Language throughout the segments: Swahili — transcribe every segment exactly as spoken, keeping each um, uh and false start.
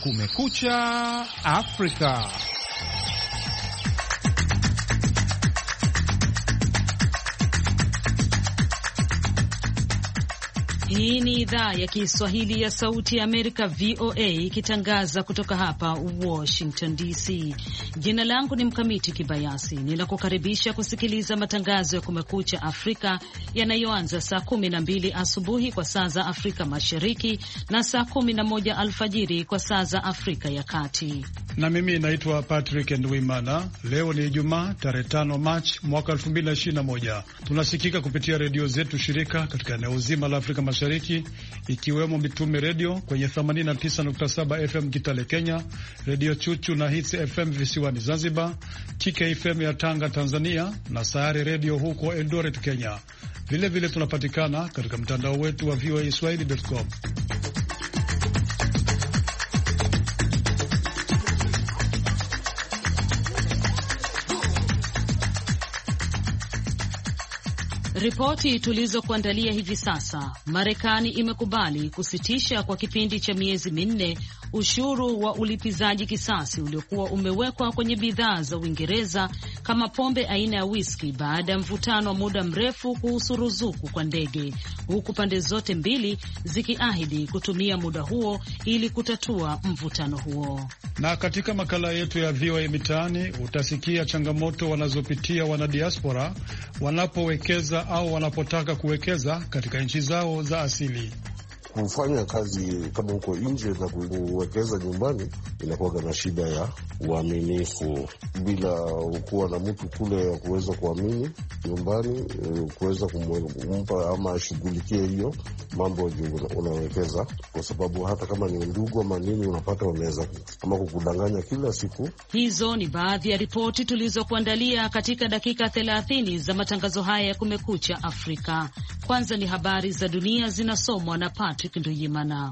Kumekucha Afrika. Hii ni idhaa ya Kiswahili ya Sauti ya Amerika, V O A, ikitangaza kutoka hapa Washington D C. Jina langu ni Mkamiti Kibayasi. Ninakukaribisha kusikiliza matangazo ya Kumekucha Afrika yanayoanza saa kumi na mbili asubuhi kwa saa za Afrika Mashariki na saa kumi na moja alfajiri kwa saa za Afrika ya Kati. Na mimi naitwa Patrick Ndwimana. Leo ni Ijumaa tarehe tano Machi mwaka elfu mbili na ishirini na moja. Tunasikika kupitia redio zetu shirika katika eneo zima la Afrika Mashariki, ikiwemo Mitume Redio kwenye themanini na tisa nukta saba F M Kitale Kenya, Redio Chuchu na Hits F M visiwani Zanzibar, T K F M ya Tanga Tanzania, na Sayari Redio huko Eldoret Kenya. Vile vile tunapatikana katika mtandao wetu wa V O A Swahili dot com. Ripoti tulizokuandalia hivi sasa. Marekani imekubali kusitisha kwa kipindi cha miezi minne ushuru wa ulipizaji kisasi uliokuwa umewekwa kwenye bidhaa za Uingereza kama pombe aina ya whisky baada ya mvutano wa muda mrefu kuhusu ruzuku kwa ndege, huku pande zote mbili zikiahidi kutumia muda huo ili kutatua mvutano huo. Na katika makala yetu ya V O A Mitaani utasikia changamoto wanazopitia wanadiaspora wanapowekeza au wanapotaka kuwekeza katika nchi zao za asili. Kufanya kazi kama huko nje na kuwekeza nyumbani inakuwa na shida ya uaminifu. Bila kuwa na mtu kule ya kuweza kuamini nyumbani, kuweza kumpa ama ashughulikie hiyo mambo juu unawekeza, kwa sababu hata kama ni ndugu ama nini, unapata wanaweza ama kukudanganya kila siku. Hizo ni baadhi ya ripoti tulizokuandalia katika dakika thelathini za matangazo haya ya Kumekucha Afrika. Kwanza ni habari za dunia zinasomwa na Patrick Nduyimana.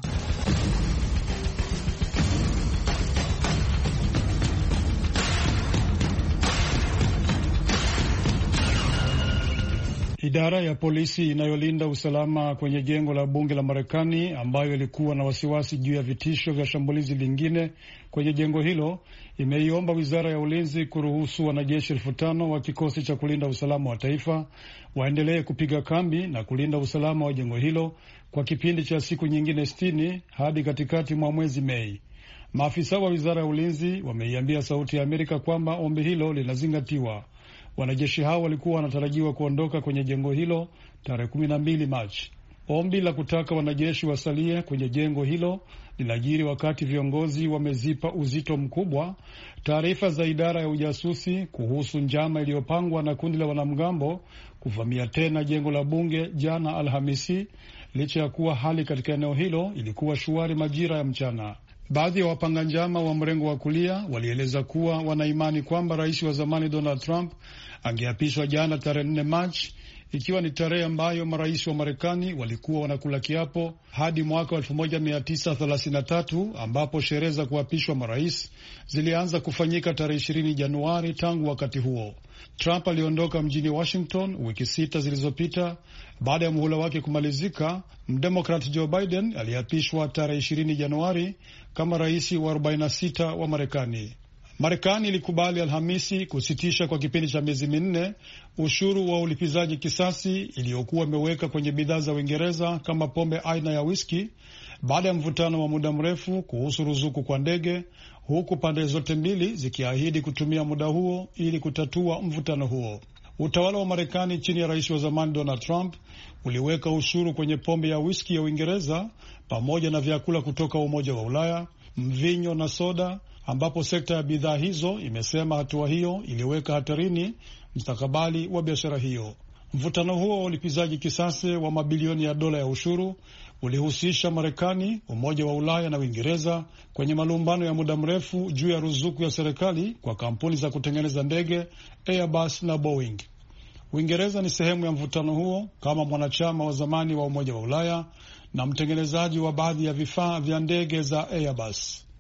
Idara ya polisi inayolinda usalama kwenye jengo la bunge la Marekani, ambayo ilikuwa na wasiwasi juu ya vitisho vya shambulizi lingine kwenye jengo hilo, imeiomba wizara ya ulinzi kuruhusu wanajeshi elfu tano wa kikosi cha kulinda usalama wa taifa waendelee kupiga kambi na kulinda usalama wa jengo hilo kwa kipindi cha siku nyingine sitini hadi katikati mwa mwezi Mei. Maafisa wa wizara ya ulinzi wameiambia Sauti ya Amerika kwamba ombi hilo linazingatiwa. Wanajeshi hao walikuwa wanatarajiwa kuondoka kwenye jengo hilo tarehe kumi na mbili Machi. Ombi la kutaka wanajeshi wasalie kwenye jengo hilo linajiri wakati viongozi wamezipa uzito mkubwa taarifa za idara ya ujasusi kuhusu njama iliyopangwa na kundi la wanamgambo kuvamia tena jengo la bunge jana Alhamisi, licha ya kuwa hali katika eneo hilo ilikuwa shwari majira ya mchana. Baadhi ya wapanga njama wa mrengo wa kulia walieleza kuwa wanaimani kwamba rais wa zamani Donald Trump angeapishwa jana tarehe nne Machi, ikiwa ni tarehe ambayo marais wa Marekani walikuwa wanakula kiapo hadi mwaka wa elfu moja mia tisa thelathini na tatu, ambapo sherehe za kuapishwa marais zilianza kufanyika tarehe ishirini Januari. Tangu wakati huo, Trump aliondoka mjini Washington wiki sita zilizopita baada ya muhula wake kumalizika. Mdemokrat Joe Biden aliapishwa tarehe ishirini Januari kama rais wa arobaini na sita wa Marekani. Marekani ilikubali Alhamisi kusitisha kwa kipindi cha miezi minne ushuru wa ulipizaji kisasi iliyokuwa imeweka kwenye bidhaa za Uingereza kama pombe aina ya whisky baada ya mvutano wa muda mrefu kuhusu ruzuku kwa ndege, huku pande zote mbili zikiahidi kutumia muda huo ili kutatua mvutano huo. Utawala wa Marekani chini ya rais wa zamani Donald Trump uliweka ushuru kwenye pombe ya whisky ya Uingereza pamoja na vyakula kutoka Umoja wa Ulaya, mvinyo na soda, ambapo sekta ya bidhaa hizo imesema hatua hiyo iliweka hatarini mustakabali wa biashara hiyo. Mvutano huo wa ulipizaji kisasi wa mabilioni ya dola ya ushuru ulihusisha Marekani, Umoja wa Ulaya na Uingereza kwenye malumbano ya muda mrefu juu ya ruzuku ya serikali kwa kampuni za kutengeneza ndege Airbus na Boeing. Uingereza ni sehemu ya mvutano huo kama mwanachama wa zamani wa Umoja wa Ulaya na mtengenezaji wa baadhi ya vifaa vya ndege za Airbus.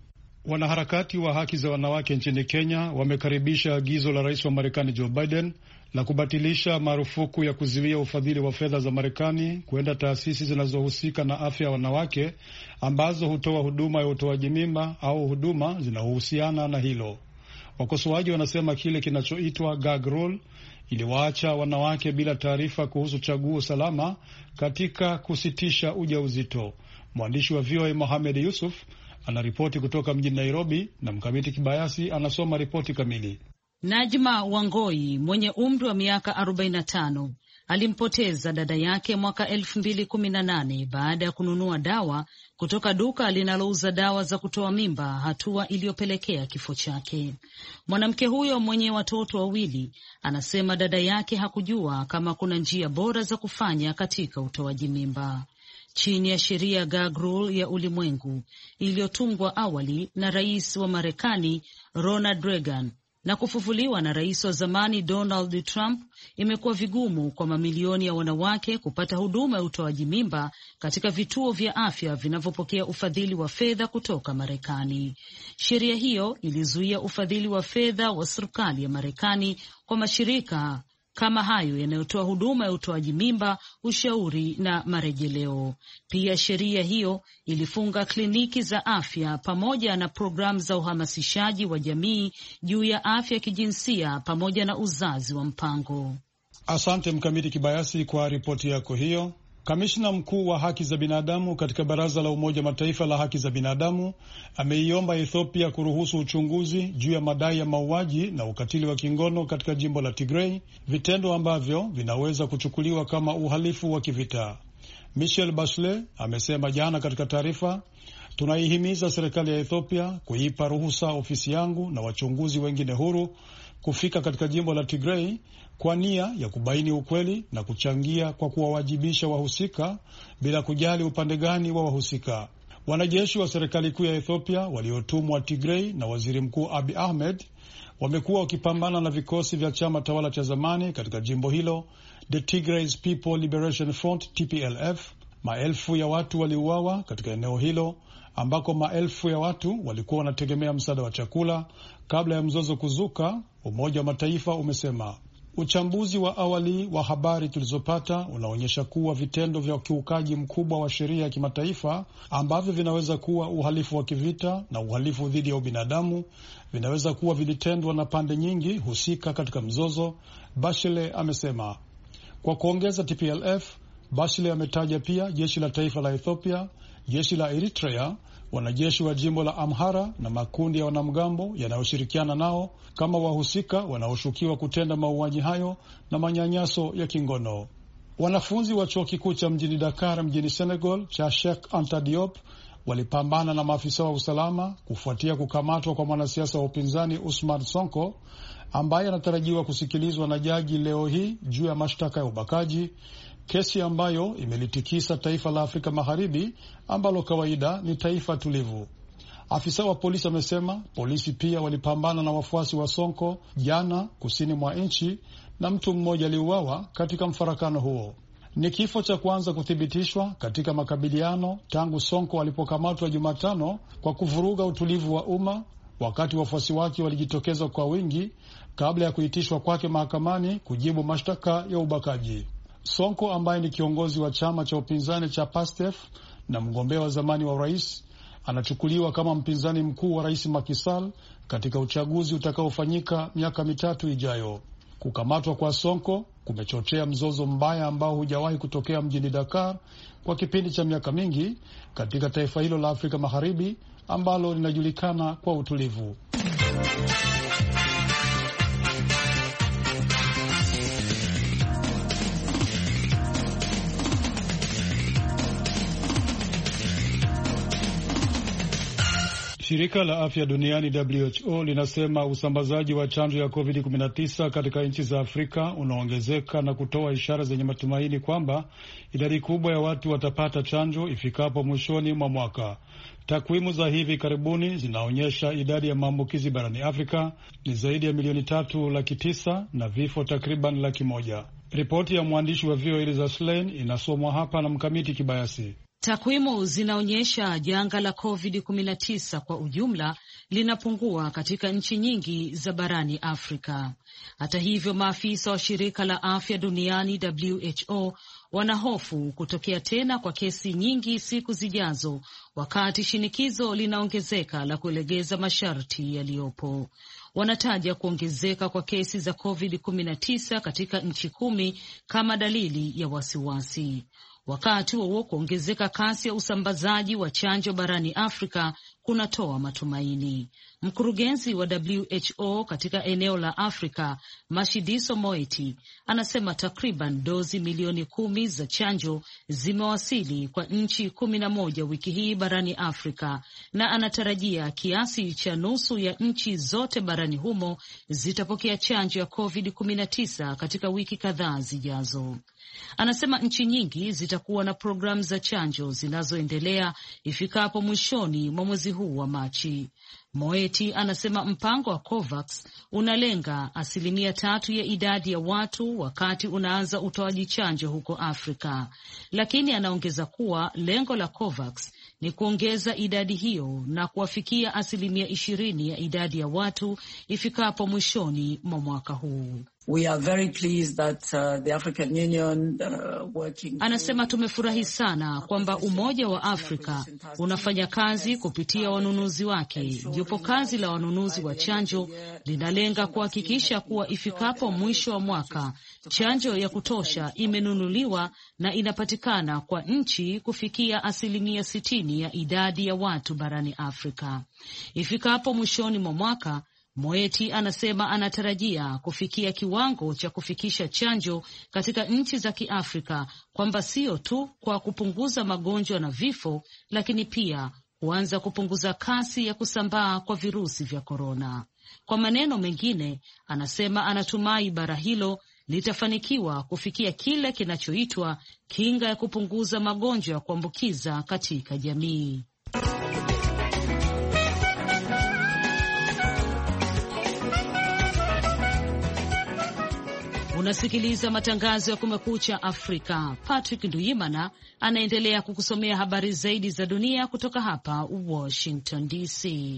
Wanaharakati wa haki za wanawake nchini Kenya wamekaribisha agizo la rais wa Marekani Joe Biden la kubatilisha marufuku ya kuzuia ufadhili wa fedha za Marekani kwenda taasisi zinazohusika na afya ya wanawake ambazo hutoa huduma ya utoaji mimba au huduma zinazohusiana na hilo. Wakosoaji wanasema kile kinachoitwa gag rule iliwaacha wanawake bila taarifa kuhusu chaguo salama katika kusitisha ujauzito. Mwandishi wa V O A Mohamed Yusuf anaripoti kutoka mjini Nairobi na Mkamiti Kibayasi anasoma ripoti kamili. Najma Wangoi mwenye umri wa miaka arobaini na tano alimpoteza dada yake mwaka elfu mbili kumi na nane baada ya kununua dawa kutoka duka linalouza dawa za kutoa mimba, hatua iliyopelekea kifo chake. Mwanamke huyo mwenye watoto wawili anasema dada yake hakujua kama kuna njia bora za kufanya katika utoaji mimba. Chini ya sheria gag rule ya ulimwengu iliyotungwa awali na rais wa Marekani Ronald Reagan na kufufuliwa na rais wa zamani Donald Trump, imekuwa vigumu kwa mamilioni ya wanawake kupata huduma ya utoaji mimba katika vituo vya afya vinavyopokea ufadhili wa fedha kutoka Marekani. Sheria hiyo ilizuia ufadhili wa fedha wa serikali ya Marekani kwa mashirika kama hayo yanayotoa huduma ya utoaji mimba, ushauri na marejeleo. Pia sheria hiyo ilifunga kliniki za afya pamoja na programu za uhamasishaji wa jamii juu ya afya kijinsia pamoja na uzazi wa mpango. Asante Mkamiti Kibayasi kwa ripoti yako hiyo. Kamishna mkuu wa haki za binadamu katika Baraza la Umoja Mataifa la haki za binadamu ameiomba Ethiopia kuruhusu uchunguzi juu ya madai ya mauaji na ukatili wa kingono katika jimbo la Tigray, vitendo ambavyo vinaweza kuchukuliwa kama uhalifu wa kivita. Michelle Bachelet amesema jana katika taarifa, tunaihimiza serikali ya Ethiopia kuipa ruhusa ofisi yangu na wachunguzi wengine huru kufika katika jimbo la Tigray kwa nia ya kubaini ukweli na kuchangia kwa kuwawajibisha wahusika bila kujali upande gani wa wahusika. Wanajeshi wa serikali kuu ya Ethiopia waliotumwa Tigray na Waziri Mkuu Abiy Ahmed wamekuwa wakipambana na vikosi vya chama tawala cha zamani katika jimbo hilo, The Tigray People Liberation Front T P L F. Maelfu ya watu waliuawa katika eneo hilo ambako maelfu ya watu walikuwa wanategemea msaada wa chakula kabla ya mzozo kuzuka, Umoja wa Mataifa umesema. Uchambuzi wa awali wa habari tulizopata unaonyesha kuwa vitendo vya ukiukaji mkubwa wa sheria ya kimataifa ambavyo vinaweza kuwa uhalifu wa kivita na uhalifu dhidi ya ubinadamu vinaweza kuwa vilitendwa na pande nyingi husika katika mzozo, Bachelet amesema. Kwa kuongeza T P L F, Bachelet ametaja pia jeshi la taifa la Ethiopia, jeshi la Eritrea, wanajeshi wa jimbo la Amhara na makundi ya wanamgambo yanayoshirikiana nao kama wahusika wanaoshukiwa kutenda mauaji hayo na manyanyaso ya kingono. Wanafunzi wa chuo kikuu cha mjini Dakar mjini Senegal cha Sheikh Anta Diop walipambana na maafisa wa usalama kufuatia kukamatwa kwa mwanasiasa wa upinzani Ousmane Sonko ambaye anatarajiwa kusikilizwa na jaji leo hii juu ya mashtaka ya ubakaji, kesi ambayo imelitikisa taifa la Afrika Magharibi ambalo kawaida ni taifa tulivu. Afisa wa polisi amesema polisi pia walipambana na wafuasi wa Sonko jana kusini mwa nchi na mtu mmoja aliuawa katika mfarakano huo. Ni kifo cha kwanza kuthibitishwa katika makabiliano tangu Sonko alipokamatwa Jumatano kwa kuvuruga utulivu wa umma wakati wafuasi wake walijitokeza kwa wingi kabla ya kuitishwa kwake mahakamani kujibu mashtaka ya ubakaji. Sonko ambaye ni kiongozi wa chama cha upinzani cha PASTEF na mgombea wa zamani wa urais anachukuliwa kama mpinzani mkuu wa Rais Macky Sall katika uchaguzi utakaofanyika miaka mitatu ijayo. Kukamatwa kwa Sonko kumechochea mzozo mbaya ambao hujawahi kutokea mjini Dakar kwa kipindi cha miaka mingi katika taifa hilo la Afrika Magharibi ambalo linajulikana kwa utulivu. Shirika la Afya Duniani W H O linasema usambazaji wa chanjo ya covid kumi na tisa katika nchi za Afrika unaongezeka na kutoa ishara zenye matumaini kwamba idadi kubwa ya watu watapata chanjo ifikapo mwishoni mwa mwaka. Takwimu za hivi karibuni zinaonyesha idadi ya maambukizi barani Afrika ni zaidi ya milioni tatu laki tisa na vifo takriban laki moja. Ripoti ya mwandishi wa V O A Eliza Slein inasomwa hapa na Mkamiti Kibayasi. Takwimu zinaonyesha janga la covid kumi na tisa kwa ujumla linapungua katika nchi nyingi za barani Afrika. Hata hivyo, maafisa wa shirika la afya duniani W H O wanahofu kutokea tena kwa kesi nyingi siku zijazo, wakati shinikizo linaongezeka la kulegeza masharti yaliyopo. Wanataja kuongezeka kwa kesi za covid kumi na tisa katika nchi kumi kama dalili ya wasiwasi. Wakati huo kuongezeka kasi ya usambazaji wa chanjo barani Afrika kunatoa matumaini. Mkurugenzi wa W H O katika eneo la Afrika, Mashidiso Moeti, anasema takriban dozi milioni kumi za chanjo zimewasili kwa nchi kumi na moja wiki hii barani Afrika, na anatarajia kiasi cha nusu ya nchi zote barani humo zitapokea chanjo ya covid kumi na tisa katika wiki kadhaa zijazo. Anasema nchi nyingi zitakuwa na programu za chanjo zinazoendelea ifikapo mwishoni mwa mwezi huu wa Machi. Moeti anasema mpango wa COVAX unalenga asilimia tatu ya idadi ya watu wakati unaanza utoaji chanjo huko Afrika, lakini anaongeza kuwa lengo la COVAX ni kuongeza idadi hiyo na kuwafikia asilimia ishirini ya idadi ya watu ifikapo mwishoni mwa mwaka huu. We are very pleased that uh, the African Union uh, working. Anasema tumefurahi sana kwamba Umoja wa Afrika unafanya kazi kupitia wanunuzi wake. Jopo kazi la wanunuzi wa chanjo linalenga kuhakikisha kuwa ifikapo mwisho wa mwaka chanjo ya kutosha imenunuliwa na inapatikana kwa nchi kufikia asilimia sitini ya idadi ya watu barani Afrika. Ifikapo mwishoni mwa mwaka, Moeti anasema anatarajia kufikia kiwango cha kufikisha chanjo katika nchi za Kiafrika, kwamba sio tu kwa kupunguza magonjwa na vifo, lakini pia kuanza kupunguza kasi ya kusambaa kwa virusi vya korona. Kwa maneno mengine, anasema anatumai bara hilo litafanikiwa kufikia kile kinachoitwa kinga ya kupunguza magonjwa ya kuambukiza katika jamii. Unasikiliza matangazo ya Kumekucha Afrika. Patrick Nduyimana anaendelea kukusomea habari zaidi za dunia kutoka hapa Washington D C.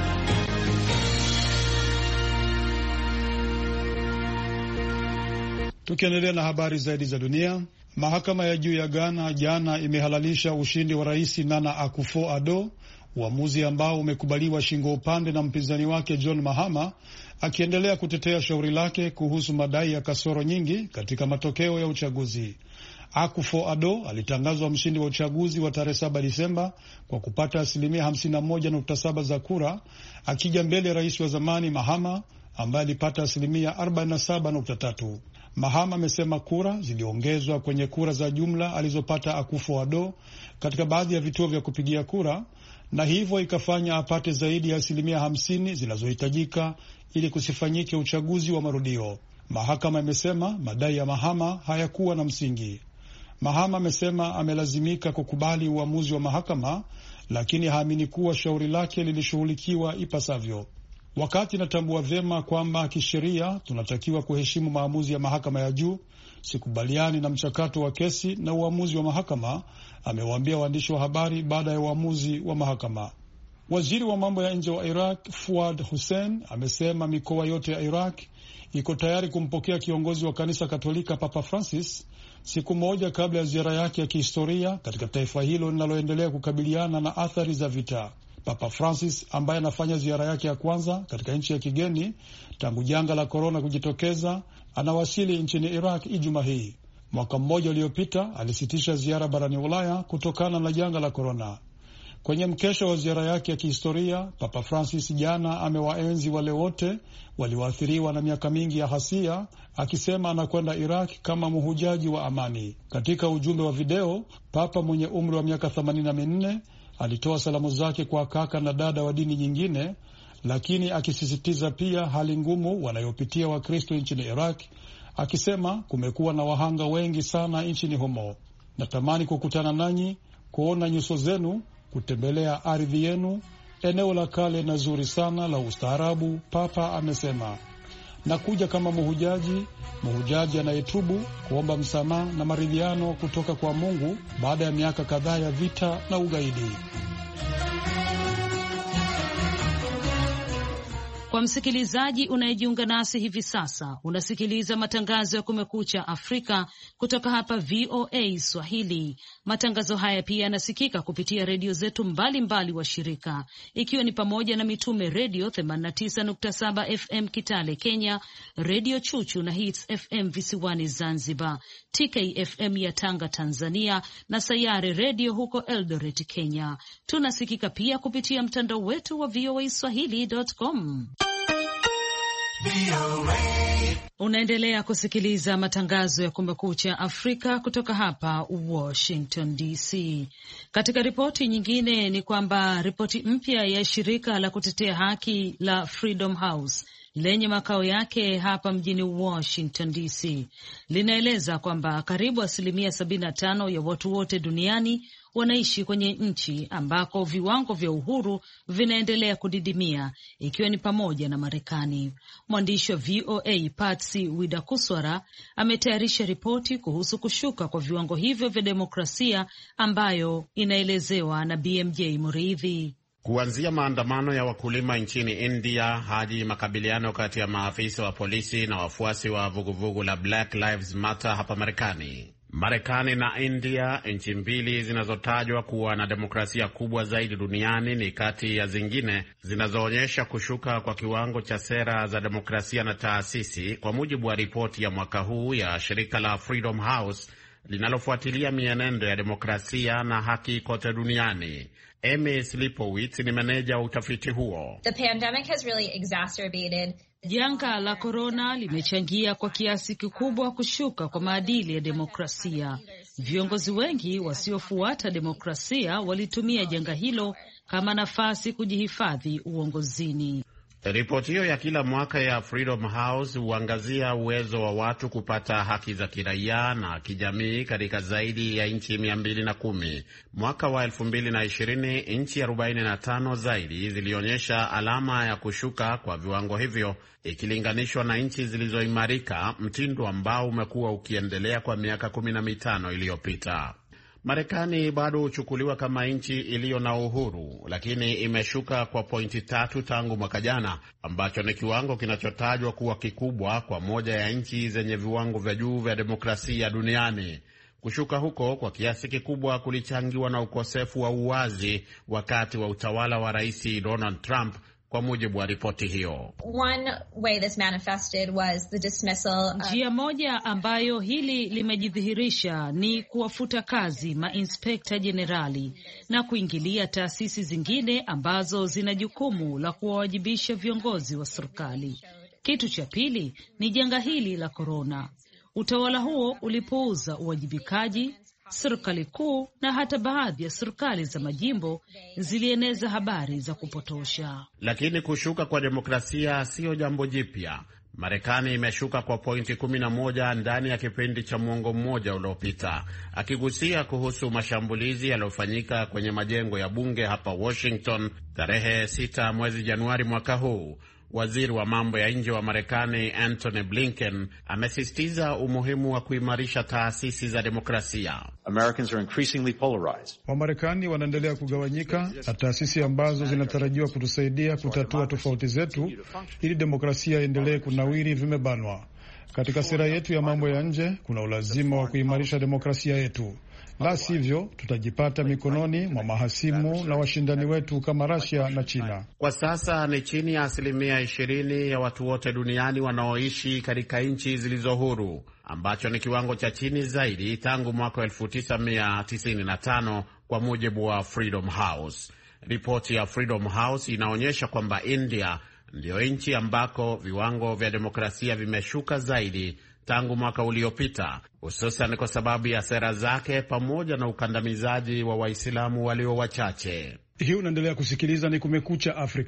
Tukiendelea na habari zaidi za dunia, mahakama ya juu ya Ghana jana imehalalisha ushindi wa Rais Nana Akufo-Addo, uamuzi ambao umekubaliwa shingo upande na mpinzani wake John Mahama, akiendelea kutetea shauri lake kuhusu madai ya kasoro nyingi katika matokeo ya uchaguzi. Akufo-Addo alitangazwa mshindi wa uchaguzi wa tarehe saba Disemba kwa kupata asilimia hamsini na moja nukta saba za kura, akija mbele ya rais wa zamani Mahama ambaye alipata asilimia arobaini na saba nukta tatu. Mahama amesema kura ziliongezwa kwenye kura za jumla alizopata Akufo-Addo katika baadhi ya vituo vya kupigia kura, na hivyo ikafanya apate zaidi ya asilimia hamsini zinazohitajika ili kusifanyike uchaguzi wa marudio. Mahakama imesema madai ya Mahama hayakuwa na msingi. Mahama amesema amelazimika kukubali uamuzi wa mahakama, lakini haamini kuwa shauri lake lilishughulikiwa ipasavyo. Wakati natambua vyema kwamba kisheria tunatakiwa kuheshimu maamuzi ya mahakama ya juu, sikubaliani na mchakato wa kesi na uamuzi wa mahakama, amewaambia waandishi wa habari baada ya uamuzi wa mahakama. Waziri wa mambo ya nje wa Iraq Fuad Hussein amesema mikoa yote ya Iraq iko tayari kumpokea kiongozi wa kanisa Katolika Papa Francis, siku moja kabla ya ziara yake ya kihistoria katika taifa hilo linaloendelea kukabiliana na athari za vita. Papa Francis ambaye anafanya ziara yake ya kwanza katika nchi ya kigeni tangu janga la korona kujitokeza, anawasili nchini Iraq Ijumaa hii. Mwaka mmoja uliopita alisitisha ziara barani Ulaya kutokana na janga la korona. Kwenye mkesha wa ziara yake ya kihistoria, Papa Francis jana amewaenzi wale wote walioathiriwa na miaka mingi ya ghasia, akisema anakwenda Iraq kama mhujaji wa amani. Katika ujumbe wa video, Papa mwenye umri wa miaka themanini na minne alitoa salamu zake kwa kaka na dada wa dini nyingine, lakini akisisitiza pia hali ngumu wanayopitia Wakristo nchini Iraq, akisema kumekuwa na wahanga wengi sana nchini humo. Natamani kukutana nanyi, kuona nyuso zenu, kutembelea ardhi yenu, eneo la kale na zuri sana la ustaarabu, Papa amesema. na kuja kama muhujaji, muhujaji anayetubu kuomba msamaha na maridhiano kutoka kwa Mungu baada ya miaka kadhaa ya vita na ugaidi. Kwa msikilizaji unayejiunga nasi hivi sasa, unasikiliza matangazo ya Kumekucha Afrika kutoka hapa V O A Swahili. Matangazo haya pia yanasikika kupitia redio zetu mbalimbali wa shirika, ikiwa ni pamoja na Mitume Redio themanini na tisa nukta saba F M Kitale Kenya, Redio Chuchu na Hits F M visiwani Zanzibar, T K F M ya Tanga Tanzania, na Sayare Redio huko Eldoret Kenya. Tunasikika pia kupitia mtandao wetu wa V O A Swahili dot com. Unaendelea kusikiliza matangazo ya Kumekucha Afrika kutoka hapa Washington D C. Katika ripoti nyingine ni kwamba ripoti mpya ya shirika la kutetea haki la Freedom House lenye makao yake hapa mjini Washington D C linaeleza kwamba karibu asilimia sabini na tano ya watu wote duniani wanaishi kwenye nchi ambako viwango vya uhuru vinaendelea kudidimia, ikiwa ni pamoja na Marekani. Mwandishi wa V O A Patsy Widakuswara ametayarisha ripoti kuhusu kushuka kwa viwango hivyo vya demokrasia ambayo inaelezewa na B M J Muridhi. Kuanzia maandamano ya wakulima nchini India hadi makabiliano kati ya maafisa wa polisi na wafuasi wa vuguvugu la Black Lives Matter hapa Marekani. Marekani na India, nchi mbili zinazotajwa kuwa na demokrasia kubwa zaidi duniani, ni kati ya zingine zinazoonyesha kushuka kwa kiwango cha sera za demokrasia na taasisi, kwa mujibu wa ripoti ya mwaka huu ya shirika la Freedom House linalofuatilia mienendo ya demokrasia na haki kote duniani. Amy Slipowitz ni meneja wa utafiti huo. The pandemic has really exacerbated Janga la korona limechangia kwa kiasi kikubwa kushuka kwa maadili ya demokrasia. Viongozi wengi wasiofuata demokrasia walitumia janga hilo kama nafasi kujihifadhi uongozini. Ripoti hiyo ya kila mwaka ya Freedom House huangazia uwezo wa watu kupata haki za kiraia na kijamii katika zaidi ya nchi mia mbili na kumi. Mwaka wa elfu mbili na ishirini, nchi arobaini na tano zaidi zilionyesha alama ya kushuka kwa viwango hivyo ikilinganishwa na nchi zilizoimarika, mtindo ambao umekuwa ukiendelea kwa miaka kumi na mitano iliyopita. Marekani bado huchukuliwa kama nchi iliyo na uhuru, lakini imeshuka kwa pointi tatu tangu mwaka jana, ambacho ni kiwango kinachotajwa kuwa kikubwa kwa moja ya nchi zenye viwango vya juu vya demokrasia duniani. Kushuka huko kwa kiasi kikubwa kulichangiwa na ukosefu wa uwazi wakati wa utawala wa Rais Donald Trump, kwa mujibu wa ripoti hiyo. One way this manifested was the dismissal. Njia moja ambayo hili limejidhihirisha ni kuwafuta kazi mainspekta jenerali na kuingilia taasisi zingine ambazo zina jukumu la kuwawajibisha viongozi wa serikali. Kitu cha pili ni janga hili la korona. Utawala huo ulipuuza uwajibikaji. Serikali kuu na hata baadhi ya serikali za majimbo zilieneza habari za kupotosha. Lakini kushuka kwa demokrasia siyo jambo jipya. Marekani imeshuka kwa pointi kumi na moja ndani ya kipindi cha mwongo mmoja uliopita. Akigusia kuhusu mashambulizi yaliyofanyika kwenye majengo ya bunge hapa Washington tarehe sita mwezi Januari mwaka huu, waziri wa mambo ya nje wa Marekani Antony Blinken amesisitiza umuhimu wa kuimarisha taasisi za demokrasia. Americans are increasingly polarized. Wamarekani wanaendelea kugawanyika na taasisi ambazo zinatarajiwa kutusaidia kutatua tofauti zetu ili demokrasia iendelee kunawiri vimebanwa. Katika sera yetu ya mambo ya nje kuna ulazima wa kuimarisha demokrasia yetu. La sivyo tutajipata mikononi mwa mahasimu na washindani wetu kama Russia na China. Kwa sasa ni chini ya asilimia ishirini ya watu wote duniani wanaoishi katika nchi zilizo huru, ambacho ni kiwango cha chini zaidi tangu mwaka elfu tisa mia tisini na tano kwa mujibu wa Freedom House. Ripoti ya Freedom House inaonyesha kwamba India ndio nchi ambako viwango vya demokrasia vimeshuka zaidi tangu mwaka uliopita, hususan kwa sababu ya sera zake pamoja na ukandamizaji wa Waislamu walio wachache. Hii unaendelea kusikiliza ni Kumekucha Afrika.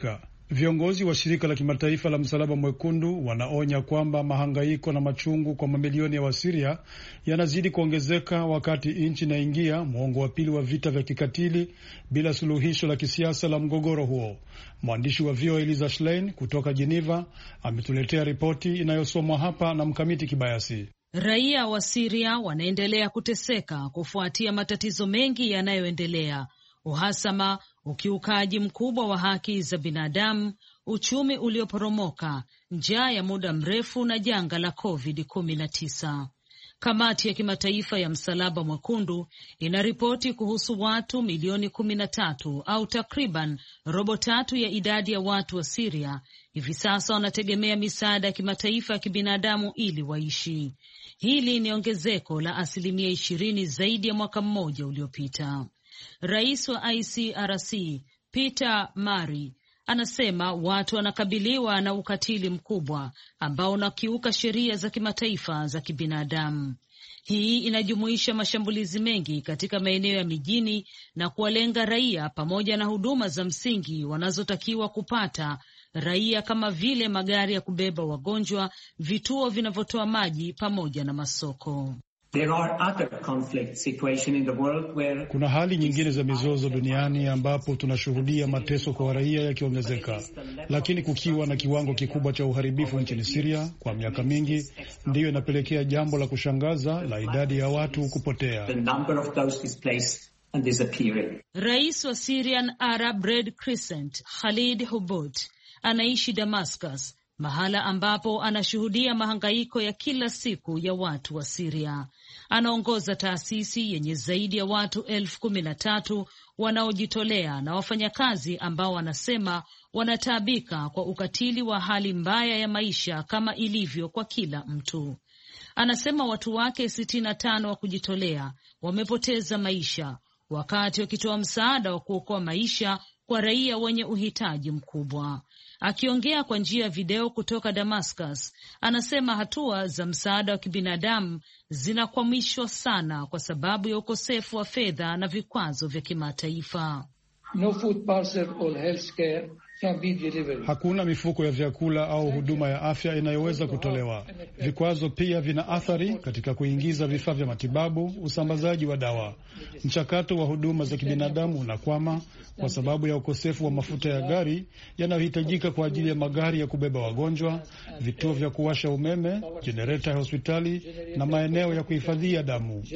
Viongozi wa shirika la kimataifa la Msalaba Mwekundu wanaonya kwamba mahangaiko na machungu kwa mamilioni ya Wasiria yanazidi kuongezeka wakati nchi inaingia muongo wa pili wa vita vya kikatili bila suluhisho la kisiasa la mgogoro huo. Mwandishi wa V O A Eliza Schlein kutoka Geneva ametuletea ripoti inayosomwa hapa na Mkamiti Kibayasi. Raia wa Syria wanaendelea kuteseka kufuatia matatizo mengi yanayoendelea: uhasama, ukiukaji mkubwa wa haki za binadamu, uchumi ulioporomoka, njaa ya muda mrefu na janga la covid kumi na tisa. Kamati ya kimataifa ya Msalaba Mwekundu inaripoti kuhusu watu milioni kumi na tatu au takriban robo tatu ya idadi ya watu wa Syria hivi sasa wanategemea misaada ya kimataifa ya kibinadamu ili waishi. Hili ni ongezeko la asilimia ishirini zaidi ya mwaka mmoja uliopita. Rais wa I C R C Peter Mari anasema watu wanakabiliwa na ukatili mkubwa ambao unakiuka sheria za kimataifa za kibinadamu. Hii inajumuisha mashambulizi mengi katika maeneo ya mijini na kuwalenga raia pamoja na huduma za msingi wanazotakiwa kupata raia kama vile magari ya kubeba wagonjwa, vituo vinavyotoa maji pamoja na masoko. There are other conflict situations in the world where... Kuna hali nyingine za mizozo duniani ambapo tunashuhudia mateso kwa raia yakiongezeka, lakini kukiwa na kiwango kikubwa cha uharibifu nchini Syria kwa miaka mingi, ndiyo inapelekea jambo la kushangaza la idadi ya watu kupotea. The number of those displaced and disappearing. Rais wa Syrian Arab Red Crescent Khalid Hubut anaishi Damascus, mahala ambapo anashuhudia mahangaiko ya kila siku ya watu wa Syria. Anaongoza taasisi yenye zaidi ya watu elfu kumi na tatu wanaojitolea na wafanyakazi ambao wanasema wanataabika kwa ukatili wa hali mbaya ya maisha kama ilivyo kwa kila mtu. Anasema watu wake sitini na tano wa kujitolea wamepoteza maisha wakati wakitoa msaada wa kuokoa maisha kwa raia wenye uhitaji mkubwa. Akiongea kwa njia ya video kutoka Damascus, anasema hatua za msaada wa kibinadamu zinakwamishwa sana kwa sababu ya ukosefu wa fedha na vikwazo vya kimataifa. No food parcel or healthcare can be delivered. Hakuna mifuko ya vyakula au huduma ya afya inayoweza kutolewa. Vikwazo pia vina athari katika kuingiza vifaa vya matibabu, usambazaji wa dawa. Mchakato wa huduma za kibinadamu unakwama kwa sababu ya ukosefu wa mafuta ya gari yanayohitajika kwa ajili ya magari ya kubeba wagonjwa, vituo vya kuwasha umeme, jenereta ya hospitali na maeneo ya kuhifadhia damu.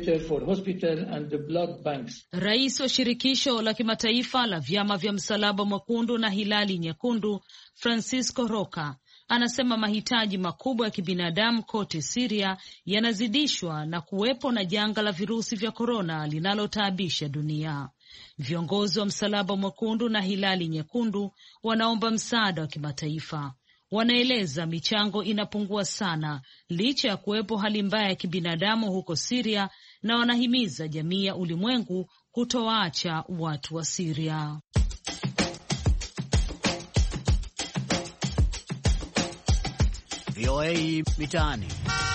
Rais wa shirikisho la kimataifa la vyama vya Msalaba Mwekundu na Hilali Nyekundu, Francisco Roca, anasema mahitaji makubwa ya kibinadamu kote Syria yanazidishwa na kuwepo na janga la virusi vya korona linalotaabisha dunia. Viongozi wa Msalaba Mwekundu na Hilali Nyekundu wanaomba msaada wa kimataifa. Wanaeleza michango inapungua sana licha ya kuwepo hali mbaya ya kibinadamu huko Syria, na wanahimiza jamii ya ulimwengu kutowaacha watu wa Syria. V O A Mitaani.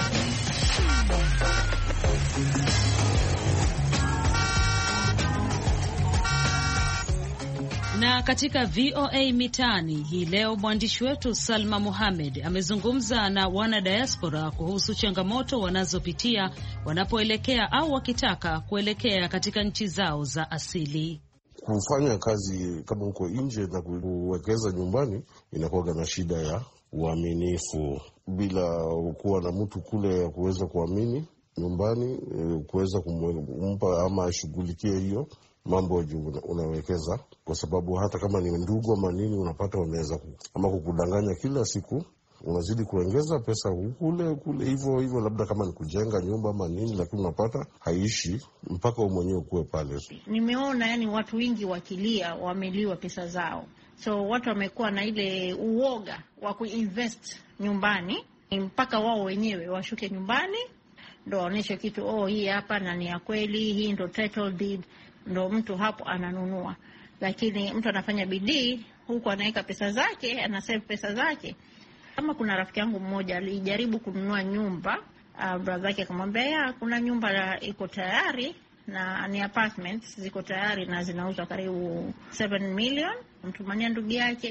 Na katika V O A Mitaani hii leo mwandishi wetu Salma Mohamed amezungumza na wana diaspora kuhusu changamoto wanazopitia wanapoelekea au wakitaka kuelekea katika nchi zao za asili. Kufanya kazi kama huko nje na kuwekeza nyumbani inakuwa na shida ya uaminifu, bila kuwa na mtu kule ya kuweza kuamini nyumbani, kuweza kumpa ama ashughulikie hiyo mambo juu unawekeza, kwa sababu hata kama ni ndugu ama nini, unapata wanaweza ama kukudanganya kila siku, unazidi kuongeza pesa kule kule hivyo hivyo, labda kama ni kujenga nyumba ama nini, lakini unapata haishi mpaka wewe mwenyewe kuwe pale. Nimeona yani watu wengi wakilia wameliwa pesa zao, so watu wamekuwa na ile uoga wa kuinvest nyumbani mpaka wao wenyewe washuke nyumbani ndo waoneshe kitu, oh hii hapa na ni ya kweli, hii ndo title deed, ndo mtu hapo ananunua. Lakini mtu anafanya bidii huku, anaweka pesa zake, anasave pesa zake. Kama kuna rafiki yangu mmoja alijaribu kununua nyumba, uh, brother yake akamwambia ya kuna nyumba iko tayari na ni apartments ziko tayari na zinauzwa karibu seven million. Mtumania ndugu yake,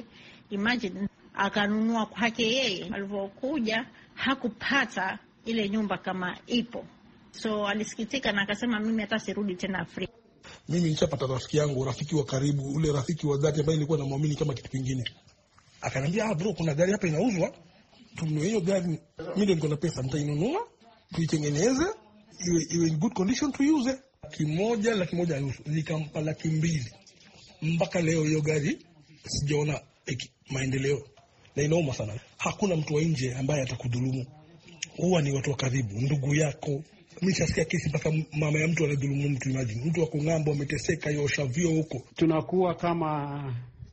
Imagine akanunua kwake yeye, alivyokuja hakupata ile nyumba kama ipo. So alisikitika na akasema mimi hata sirudi tena Afrika. Mimi nilipata rafiki yangu, rafiki wa karibu, ule rafiki wa dhati ambaye nilikuwa namwamini kama kitu kingine. Akaniambia, "Ah bro, kuna gari hapa inauzwa. Tununue hiyo gari. Mimi ndio niko na pesa, nitainunua, tuitengeneze, iwe iwe in good condition to use." Laki moja, laki moja na nusu, nikampa laki mbili. Mpaka leo hiyo gari sijaona maendeleo. Na inauma sana. Hakuna mtu wa nje ambaye atakudhulumu. Huwa ni watu wa karibu, ndugu yako. Mimi nasikia kesi mpaka mama ya mtu anadhulumu mtu. Imagine mtu wa kung'ambo ameteseka, yosha vio huko. Tunakuwa kama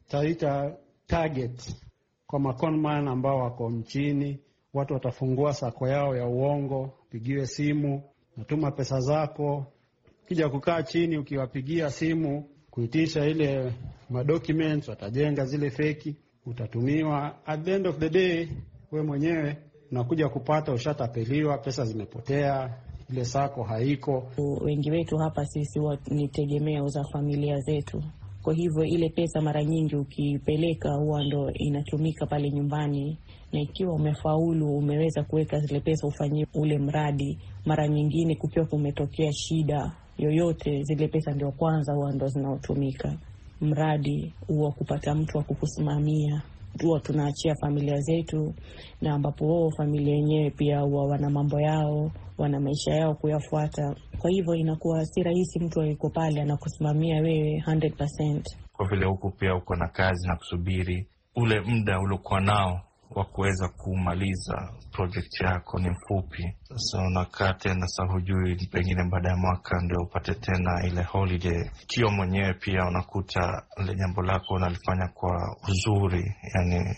taita target kwa maconman ambao wako mchini. Watu watafungua sako yao ya uongo, pigiwe simu, natuma pesa zako. Kija kukaa chini ukiwapigia simu kuitisha ile madocuments, watajenga zile feki, utatumiwa. At the end of the day we mwenyewe unakuja kupata ushatapeliwa, pesa zimepotea, ile sako haiko. Wengi wetu hapa sisi ni tegemeo za familia zetu. Kwa hivyo ile pesa mara nyingi ukipeleka huwa ndo inatumika pale nyumbani, na ikiwa umefaulu umeweza kuweka zile pesa ufanye ule mradi, mara nyingine kukiwa kumetokea shida yoyote, zile pesa ndio kwanza huwa ndo zinaotumika. Mradi huwa kupata mtu wa kukusimamia, huwa tunaachia familia zetu, na ambapo wao familia yenyewe pia huwa wana mambo yao, wana maisha yao kuyafuata. Kwa hivyo inakuwa si rahisi mtu yuko pale anakusimamia wewe one hundred percent. Kwa vile huko pia uko na kazi na kusubiri, ule muda uliokuwa nao wa kuweza kumaliza project yako ni mfupi. Sasa unakaa tena, sasa hujui pengine baada ya mwaka ndio upate tena ile holiday. Kio mwenyewe pia unakuta ile jambo lako unalifanya kwa uzuri, yani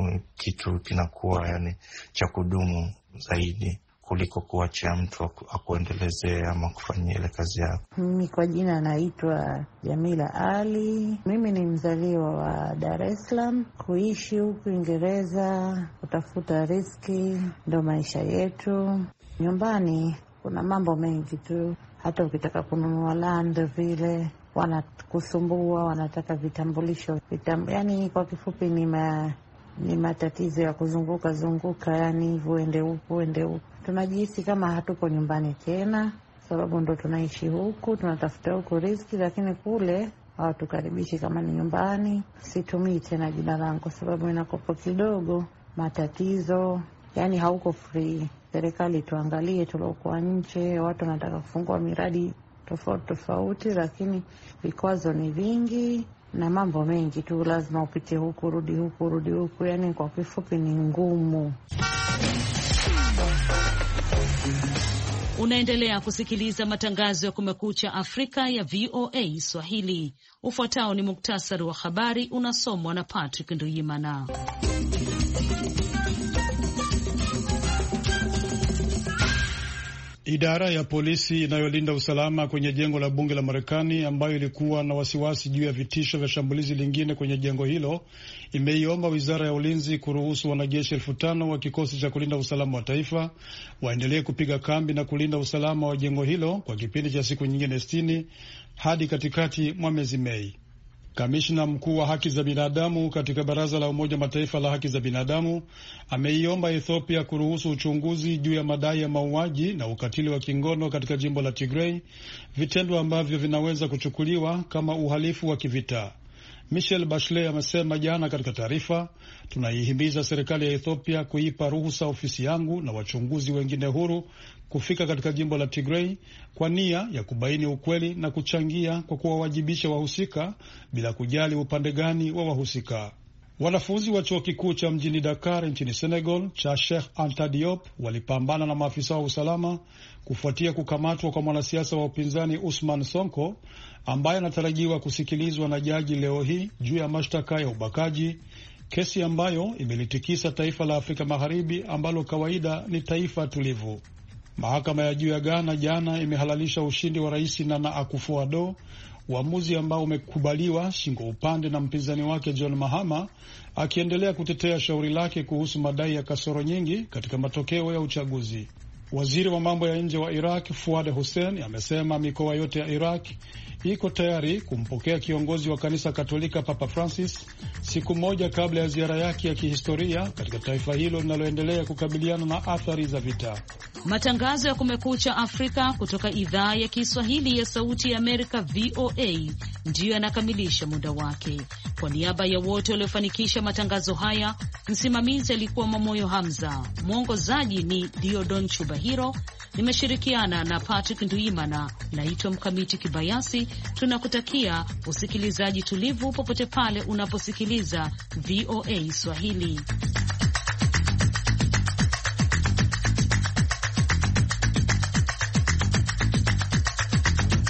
kitu kinakuwa yani cha kudumu zaidi kuliko kuachia mtu akuendelezee ama kufanyia ile kazi yako. Mimi kwa jina naitwa Jamila Ali. Mimi ni mzaliwa wa Dar es Salaam. Kuishi huku Uingereza, kutafuta riziki, ndo maisha yetu. Nyumbani kuna mambo mengi tu. Hata ukitaka kununua land vile wanakusumbua, wanataka vitambulisho. Vitam, yani kwa kifupi ni ma, ni matatizo ya kuzunguka zunguka, yani hivyo ende huku ende huku. Tunajihisi kama hatuko nyumbani tena, sababu ndo tunaishi huku, tunatafuta huku riziki, lakini kule hawatukaribishi kama ni nyumbani. Situmii tena jina langu sababu inakopo kidogo matatizo, yani hauko free. Serikali tuangalie tuliokuwa nje, watu wanataka kufungua miradi tofauti tofauti, lakini vikwazo ni vingi na mambo mengi tu, lazima upite huku rudi huku rudi huku, yani kwa kifupi ni ngumu. Unaendelea kusikiliza matangazo ya Kumekucha Afrika ya V O A Swahili. Ufuatao ni muktasari wa habari unasomwa na Patrick Nduyimana. Idara ya polisi inayolinda usalama kwenye jengo la bunge la Marekani, ambayo ilikuwa na wasiwasi juu ya vitisho vya shambulizi lingine kwenye jengo hilo, imeiomba wizara ya ulinzi kuruhusu wanajeshi elfu tano wa kikosi cha kulinda usalama wa taifa waendelee kupiga kambi na kulinda usalama wa jengo hilo kwa kipindi cha siku nyingine sitini hadi katikati mwa mwezi Mei. Kamishna mkuu wa haki za binadamu katika Baraza la Umoja Mataifa la haki za binadamu ameiomba Ethiopia kuruhusu uchunguzi juu ya madai ya mauaji na ukatili wa kingono katika jimbo la Tigray, vitendo ambavyo vinaweza kuchukuliwa kama uhalifu wa kivita. Michelle Bachelet amesema jana katika taarifa, tunaihimiza serikali ya Ethiopia kuipa ruhusa ofisi yangu na wachunguzi wengine huru kufika katika jimbo la Tigray kwa nia ya kubaini ukweli na kuchangia kwa kuwawajibisha wahusika bila kujali upande gani wa wahusika. Wanafunzi wa chuo kikuu cha mjini Dakar nchini Senegal cha Sheikh Anta Diop walipambana na maafisa wa usalama kufuatia kukamatwa kwa mwanasiasa wa upinzani Ousmane Sonko ambaye anatarajiwa kusikilizwa na jaji leo hii juu ya mashtaka ya ubakaji, kesi ambayo imelitikisa taifa la Afrika Magharibi ambalo kawaida ni taifa tulivu. Mahakama ya juu ya Ghana jana imehalalisha ushindi wa Rais Nana Akufo-Addo, uamuzi ambao umekubaliwa shingo upande na mpinzani wake John Mahama, akiendelea kutetea shauri lake kuhusu madai ya kasoro nyingi katika matokeo ya uchaguzi. Waziri wa mambo ya nje wa Iraq Fuad Hussein amesema mikoa yote ya Iraq iko tayari kumpokea kiongozi wa kanisa Katolika Papa Francis siku moja kabla ya ziara yake ya kihistoria katika taifa hilo linaloendelea kukabiliana na athari za vita. Matangazo ya Kumekucha Afrika kutoka idhaa ya Kiswahili ya Sauti ya Amerika V O A ndiyo yanakamilisha muda wake. Kwa niaba ya wote waliofanikisha matangazo haya, msimamizi alikuwa Mamoyo Hamza, mwongozaji ni Diodon Chubahiro, nimeshirikiana na Patrick Nduimana. Naitwa Mkamiti Kibayasi. Tunakutakia usikilizaji tulivu popote pale unaposikiliza V O A Swahili.